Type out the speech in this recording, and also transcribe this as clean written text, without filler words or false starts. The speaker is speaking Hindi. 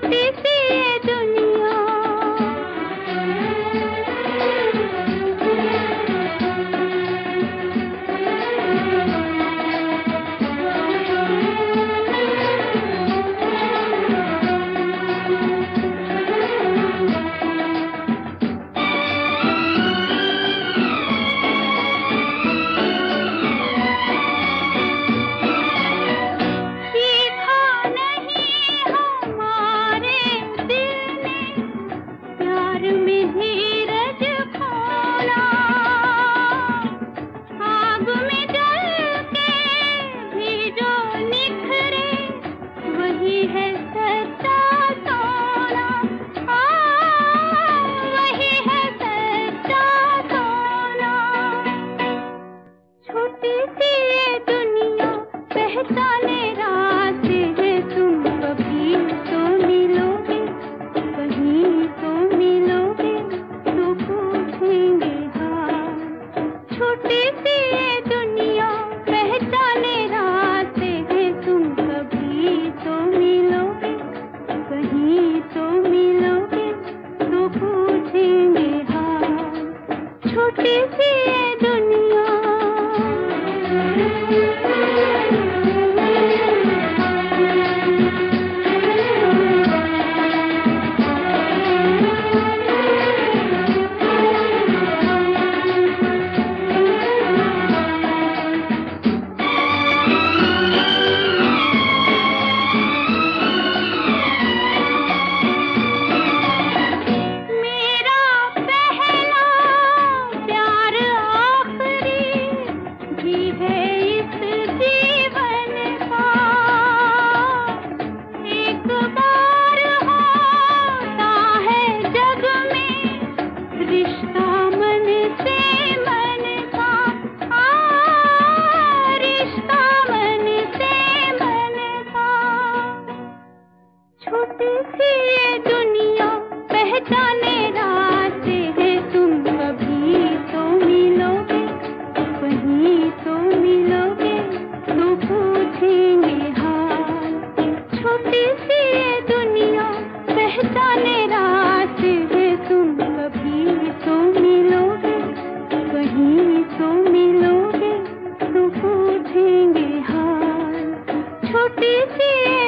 छोटी सी ये दुनिया। पहचाने रास्ते हैं, तुम कभी तो मिलोगे, कहीं तो मिलोगे, तो पूछेंगे हाल। छोटी सी ये दुनिया, पहचाने रास्ते हैं, तुम कभी तो मिलोगे, कहीं तो मिलोगे, तो पूछेंगे हाल। छोटी सी ये दुनिया। छोटी सी ये दुनिया, पहचाने रास्ते हैं, तुम कभी तो मिलोगे, कहीं तो मिलोगे, तो पूछेंगे हाल। छोटी सी ये दुनिया, पहचाने रास्ते हैं, तुम कभी तो मिलोगे, कहीं तो मिलोगे, तो पूछेंगे हाल। छोटी सी